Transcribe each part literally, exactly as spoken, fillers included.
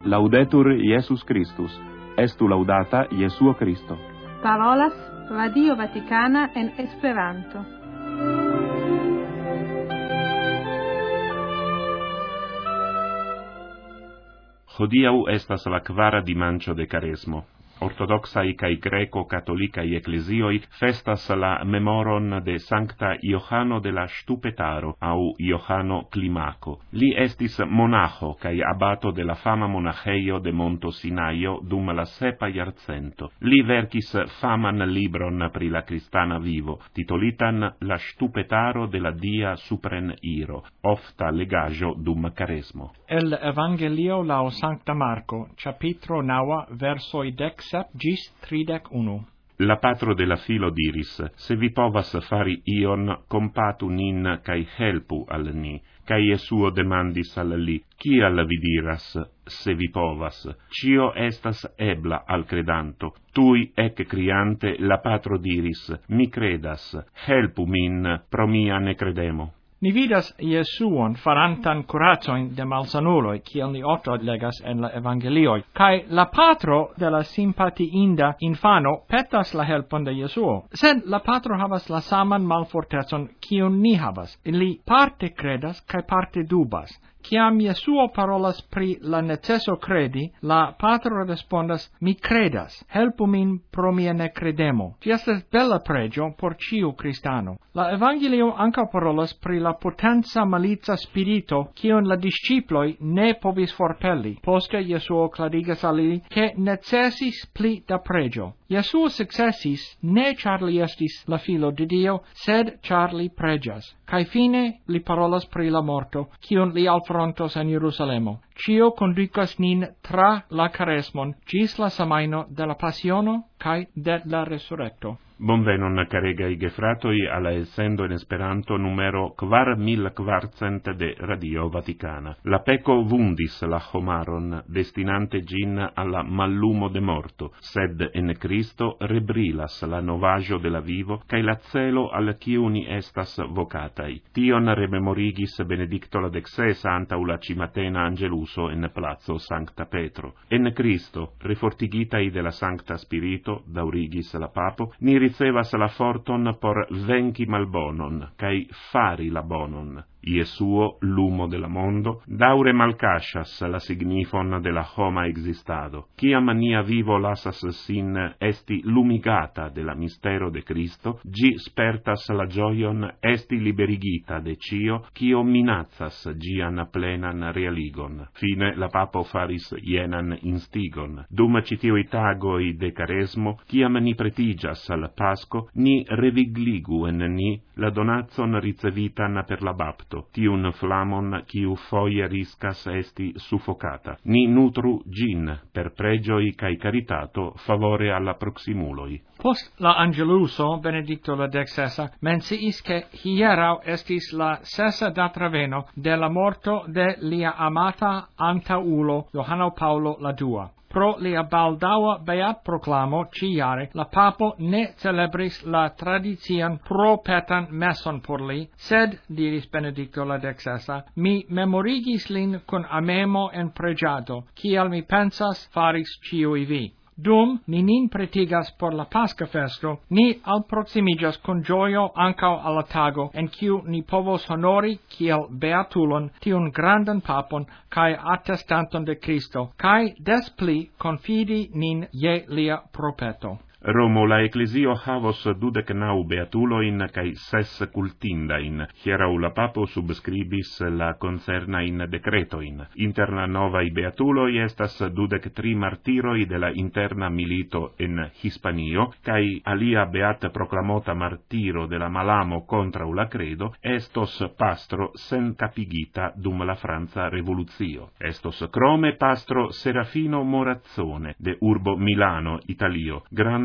Laudetur Iesus Christus. Estu laudata Jesuo Christo. Parolas Radio Vaticana en Esperanto. Hodiaŭ estas la kvara dimanĉo de Karesmo. Ortodoxai kai greco-catolicae ecclesioi festas la memoron de Sancta Iohanno de la Stupetaro au Iohanno Climaco. Li estis monacho kai abato de la fama monacheio de Monto Sinaio dum la sepa jarcento. Li verkis faman libron pri la cristana vivo, titolitan La Stupetaro de la Dia Supren Iro, ofta legajo dum Karesmo. El Evangelio lao Sancta Marco, capitro naua, versoi dex gis tridec unu. La patro de la filo diris, se vi povas fari ion, compatu nin cae helpu al ni. Cae Jesuo demandis al li, kial vi diras, se vi povas? Cio estas ebla al credanto. Tui ec criante la patro diris, mi credas, helpu min, pro mia ne credemo. Ni vidas Jesuon farantan curacoin de malsanuloi, kiel ni ofta legas en la Evangelioi, cae la patro de la simpatiinda infano petas la helpon de Jesuo. Sed la patro havas la saman malfortecon kiun ni havas. Li parte credas cae parte dubas. Ciam Jesuo parolas pri la necesso credi, la patro respondas, mi credas, helpu min pro mia ne credemo. Ci estas bella pregio por ciu cristano. La Evangelio anca parolas pri la potenza maliza spirito, cion la disciploi ne povis forpelli. Poste Jesuo clarigas al ili, che necessis pli da pregio. Jesuo successis, ne char li estis la filo de Dio, sed char li pregias. Cae fine li parolas pri la morto, cion li alfrontos en Jerusalemo. Cio conducas nin tra la Karesmon gis la samaino de la passiono cae de la resurrecto. Bonvenon, caregai gefratoi, alla essendo in Esperanto numero quar mil quarcent de Radio Vaticana. La peco vundis la homaron, destinante gin alla mallumo de morto, sed en Cristo rebrilas la novajo de la vivo, cae la celo al ciuni estas vocatai. Tion rememorigis Benedicto la dexesa antau la cimatena Angeluso en Plazo Sancta Petro. En Cristo, refortigitai de la Sancta Spirito, daurigis la Papo, ni ricevas la forton por venci malbonon, cae fari la bonon. Jesuo, lumo de la mondo, daure malcascias la signifon de la homa existado. Ciam nia vivo lasas sin esti lumigata de la mistero de Cristo, gi spertas la gioion esti liberigita de cio, cio minazzas gian plenan realigon. Fine la papo faris jenan instigon. Dum citioi tagoi de Karesmo, ciam ni pretigas al Pasco, ni revigligu en ni la donatson ricevitan per la bapto, tiun flamon quiu foie riscas esti suffocata. Ni nutru gin per pregioi cae caritato favore alla proximuloi. Post la Angeluso, Benedicto la dexesa, menciis che hierau estis la sesa datraveno de la morto de lia amata antaulo Johanno Paulo la dua. Pro lia baldaua beat proclamo ciare, la papo ne celebris la tradizian propetan messon por li, sed, diris Benedicto la dexesa, mi memorigis lin con amemo en pregiato, cial mi pensas faris ciui vi. Dum ni nin pretigas por la Pasca festo, ni alproximigas con gioio ancao alla tago, en quiu ni povos honori kiel beatulon tiun grandan papon cae attestanton de Cristo, cae des pli confidi nin je lia propeto. Romo la ecclesio havos dudec nau beatuloin cae ses cultindain. Hierau la papo subscribis la concernain decretoin. Inter la novai beatuloi estas dudec tri martiroi de la interna milito en Hispanio, cae alia beata proclamota martiro de la malamo contra la credo, estos pastro sen capigita dum la Franza revoluzio. Estos crome pastro Serafino Morazzone, de urbo Milano, Italio, granda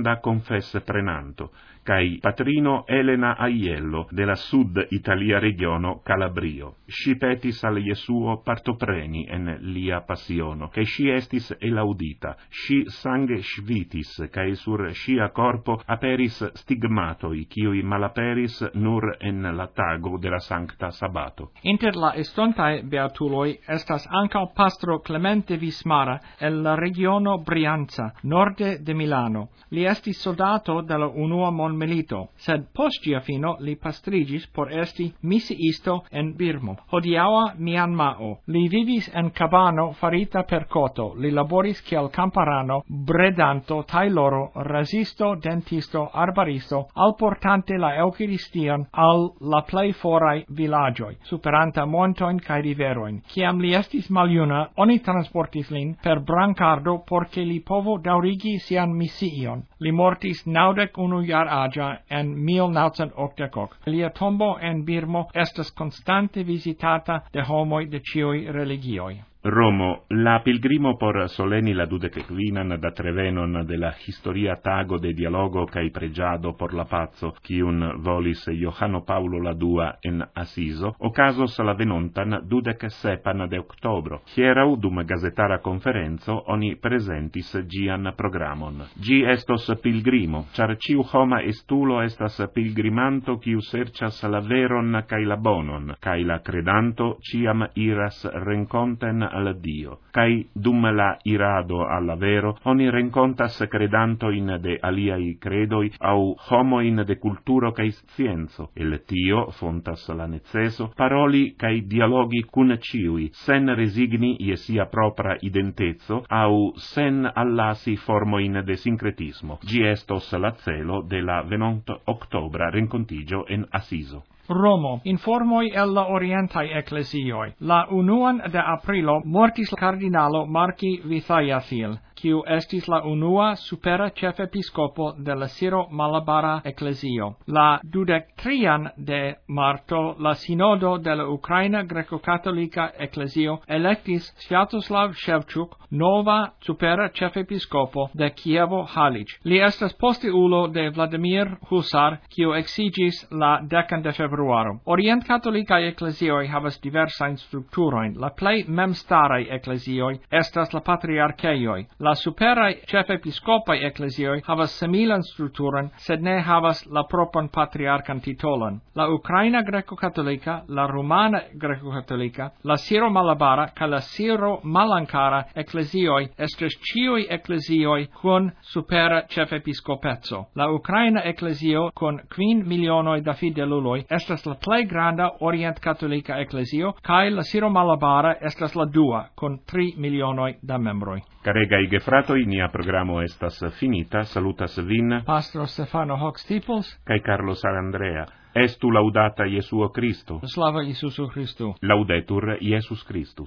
granda confesse prenanto, cae patrino Elena Aiello, de la sud Italia regiono Calabrio. Si petis al Jesuo partopreni en lia passiono, cae si estis elaudita, si sangue svitis, cae sur sia corpo aperis stigmatoi, kiui malaperis nur en la tago de la sancta sabato. Inter la estontae beatuloi estas ancao pastro Clemente Vismara el la regiono Brianza, norde de Milano. Li estis soldato de la unua monmilito, sed post gia fino li pastrigis por esti misiisto en Birmo. Hodiaua Myanmao. Li vivis en cabano farita per coto, li laboris kiel camparano, bredanto, tailoro, rasisto, dentisto, arbaristo, alportante la Eucharistian al la plei forai villagioi, superanta montoin cae riveroin. Ciam li estis maljuna, oni transportis lin per brancardo porce li povo daurigi sian mission. Li mortis naudec unu jar agia en mil naucent octecok. Lia tombo en Birmo estas constante visitata de homoi de ciui religioi. Romo, la pilgrimo por soleni la dudecquinan da trevenon de la historia tago de dialogo cae pregiado por la pazzo, cium volis Johano Paulo la dua en Asiso, ocasos la venontan dudec sepan de octobro. Hierau dum gazetara conferenzo oni presentis gian programon. Gi estos pilgrimo, char ciu homa estulo estas pilgrimanto ciu sercias la veron cae la bonon, cae la credanto ciam iras renconten al Dio. Cae dum la irado alla vero, oni rencontas credantoin de aliai credoi au homoin de culturo cae scienzo. El tio fontas la neceso paroli cae dialogi cun ciui, sen resigni ie sia propra identezo, au sen allasi formoin de sincretismo. Gi estos la celo de la venont octobra rencontigio en Asiso. Romo, informoi el la orientai ecclesioi. La unuan de aprilo mortis cardinalo Marci Vithayathil, quiu estis la unua supera chefepiscopo de la Siro Malabara ecclesio. La dudec trian de marto la sinodo de la Ucraina greco-catholica ecclesio electis Sviatoslav Shevchuk nova supera chefepiscopo de Kievo Halič. Li estas posteulo de Vladimir Husar, quiu exigis la decan de februaro. Orient catholicae ecclesioi havas diversain structuroin. La plei memstarai ecclesioi estas la patriarcheioi. La superae chefepiscopae ecclesioi havas similan strukturon, sed ne havas la propran patriarcan titolon. La Ucraina greco-catholica, la Rumana greco-catholica, la Siro Malabara, ca la Siro Malankara ecclesioi estes ciui ecclesioi cun supera chefepiscopezzo. La Ucraina ecclesio cun quin milionoi da fideluloi estas la plei granda orient catholica ecclesio, cae la Siro Malabara estas la dua, cun tri milionoi da membroi. Caregai gefratoi, nia programo estas finita. Salutas vin, Pastro Stefano Hox-Tiples, cae Carlos Andrea. Estu laudata Jesuo Christo. Slava Isusu Christu. Laudetur Iesus Christus.